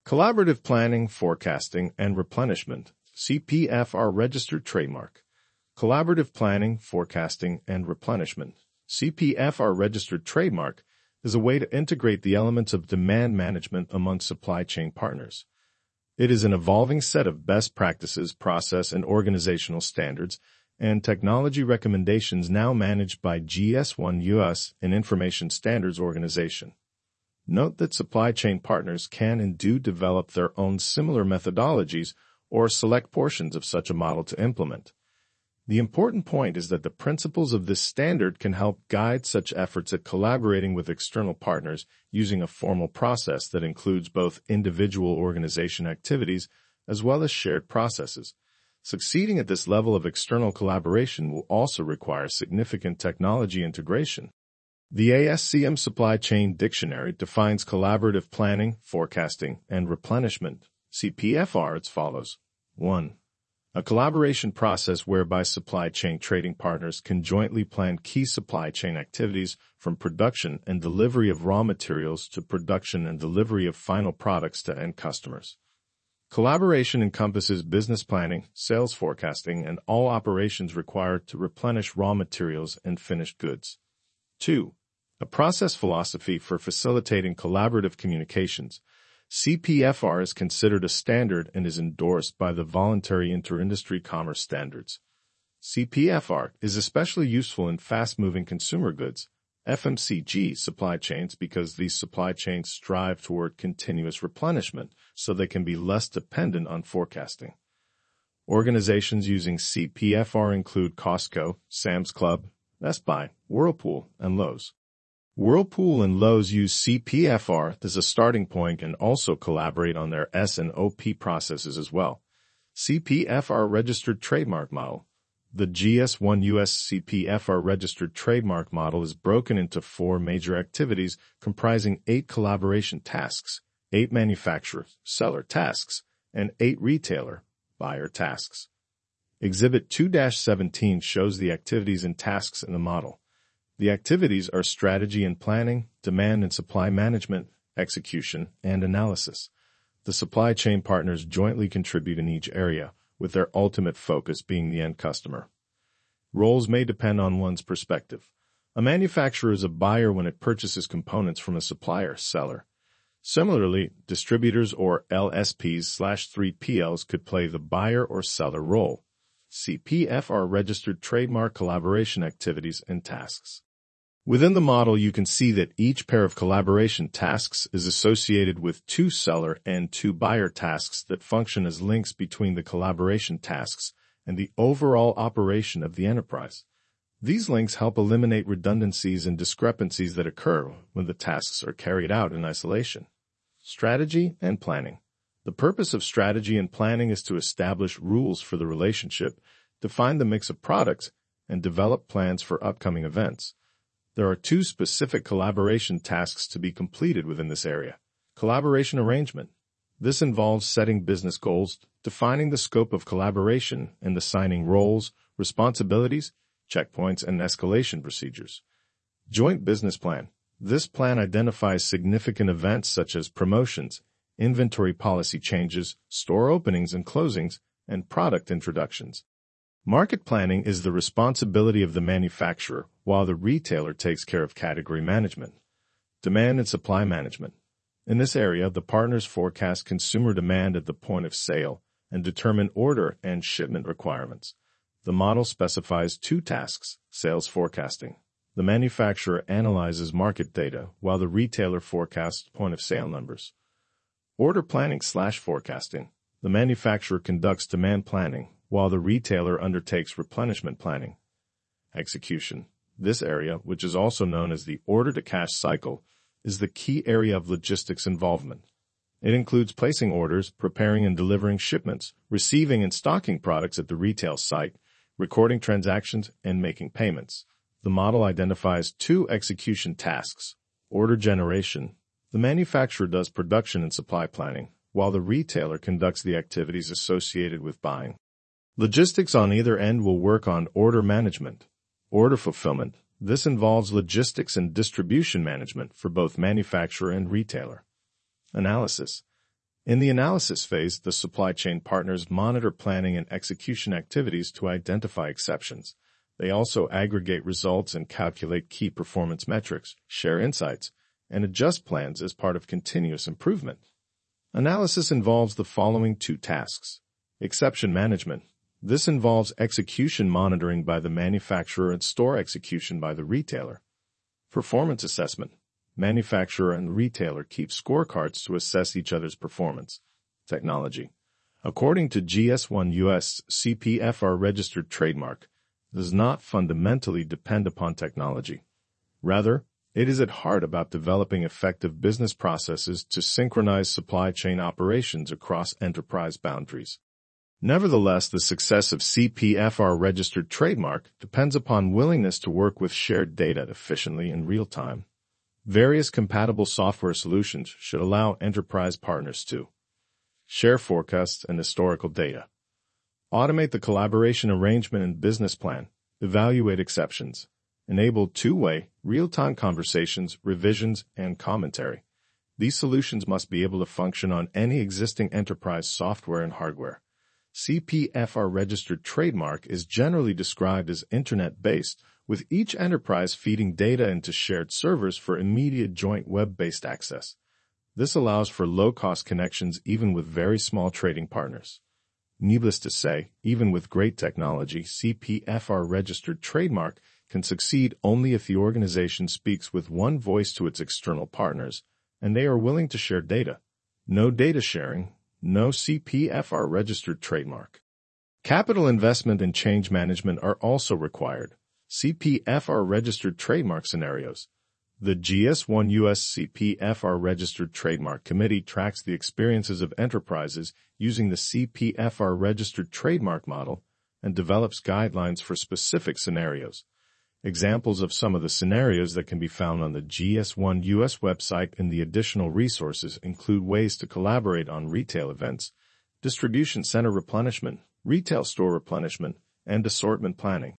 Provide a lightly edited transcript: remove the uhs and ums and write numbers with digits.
Collaborative Planning, Forecasting, and Replenishment, CPFR registered trademark. Collaborative Planning, Forecasting, and Replenishment, CPFR registered trademark, is a way to integrate the elements of demand management among supply chain partners. It is an evolving set of best practices, process, and organizational standards, and technology recommendations now managed by GS1 US, an Information Standards Organization. Note that supply chain partners can and do develop their own similar methodologies or select portions of such a model to implement. The important point is that the principles of this standard can help guide such efforts at collaborating with external partners using a formal process that includes both individual organization activities as well as shared processes. Succeeding at this level of external collaboration will also require significant technology integration. The ASCM Supply Chain Dictionary defines collaborative planning, forecasting, and replenishment, CPFR, as follows. 1. A collaboration process whereby supply chain trading partners can jointly plan key supply chain activities from production and delivery of raw materials to production and delivery of final products to end customers. Collaboration encompasses business planning, sales forecasting, and all operations required to replenish raw materials and finished goods. 2. A process philosophy for facilitating collaborative communications. CPFR is considered a standard and is endorsed by the Voluntary Inter-Industry Commerce Standards. CPFR is especially useful in fast-moving consumer goods, FMCG supply chains, because these supply chains strive toward continuous replenishment so they can be less dependent on forecasting. Organizations using CPFR include Costco, Sam's Club, Best Buy, Whirlpool, and Lowe's. Whirlpool and Lowe's use CPFR as a starting point and also collaborate on their S&OP processes as well. CPFR registered trademark model. The GS1 US CPFR registered trademark model is broken into 4 major activities comprising 8 collaboration tasks, 8 manufacturer, seller tasks, and 8 retailer, buyer tasks. Exhibit 2-17 shows the activities and tasks in the model. The activities are strategy and planning, demand and supply management, execution, and analysis. The supply chain partners jointly contribute in each area, with their ultimate focus being the end customer. Roles may depend on one's perspective. A manufacturer is a buyer when it purchases components from a supplier, seller. Similarly, distributors or LSPs/3PLs could play the buyer or seller role. CPFR registered trademark collaboration activities and tasks. Within the model, you can see that each pair of collaboration tasks is associated with 2 seller and 2 buyer tasks that function as links between the collaboration tasks and the overall operation of the enterprise. These links help eliminate redundancies and discrepancies that occur when the tasks are carried out in isolation. Strategy and planning. The purpose of strategy and planning is to establish rules for the relationship, define the mix of products, and develop plans for upcoming events. There are 2 specific collaboration tasks to be completed within this area. Collaboration arrangement. This involves setting business goals, defining the scope of collaboration, and assigning roles, responsibilities, checkpoints, and escalation procedures. Joint business plan. This plan identifies significant events such as promotions, inventory policy changes, store openings and closings, and product introductions. Market planning is the responsibility of the manufacturer, while the retailer takes care of category management. Demand and supply management. In this area, the partners forecast consumer demand at the point of sale and determine order and shipment requirements. The model specifies 2 tasks, sales forecasting. The manufacturer analyzes market data, while the retailer forecasts point-of-sale numbers. Order planning/forecasting. The manufacturer conducts demand planning, while the retailer undertakes replenishment planning. Execution. This area, which is also known as the order-to-cash cycle, is the key area of logistics involvement. It includes placing orders, preparing and delivering shipments, receiving and stocking products at the retail site, recording transactions, and making payments. The model identifies 2 execution tasks. Order generation. The manufacturer does production and supply planning, while the retailer conducts the activities associated with buying. Logistics on either end will work on order management. Order fulfillment. This involves logistics and distribution management for both manufacturer and retailer. Analysis. In the analysis phase, the supply chain partners monitor planning and execution activities to identify exceptions. They also aggregate results and calculate key performance metrics, share insights, and adjust plans as part of continuous improvement. Analysis involves the following 2 tasks. Exception management. This involves execution monitoring by the manufacturer and store execution by the retailer. Performance assessment. Manufacturer and retailer keep scorecards to assess each other's performance. Technology. According to GS1 US CPFR registered trademark, does not fundamentally depend upon technology. Rather, it is at heart about developing effective business processes to synchronize supply chain operations across enterprise boundaries. Nevertheless, the success of CPFR registered trademark depends upon willingness to work with shared data efficiently in real time. Various compatible software solutions should allow enterprise partners to share forecasts and historical data, automate the collaboration arrangement and business plan, evaluate exceptions, enable two-way, real-time conversations, revisions, and commentary. These solutions must be able to function on any existing enterprise software and hardware. CPFR registered trademark is generally described as internet-based, with each enterprise feeding data into shared servers for immediate joint web-based access. This allows for low-cost connections even with very small trading partners. Needless to say, even with great technology, CPFR registered trademark can succeed only if the organization speaks with one voice to its external partners, and they are willing to share data. No data sharing, no CPFR registered trademark. Capital investment and change management are also required. CPFR registered trademark scenarios. The GS1 US CPFR registered trademark committee tracks the experiences of enterprises using the CPFR registered trademark model and develops guidelines for specific scenarios. Examples of some of the scenarios that can be found on the GS1 US website and the additional resources include ways to collaborate on retail events, distribution center replenishment, retail store replenishment, and assortment planning.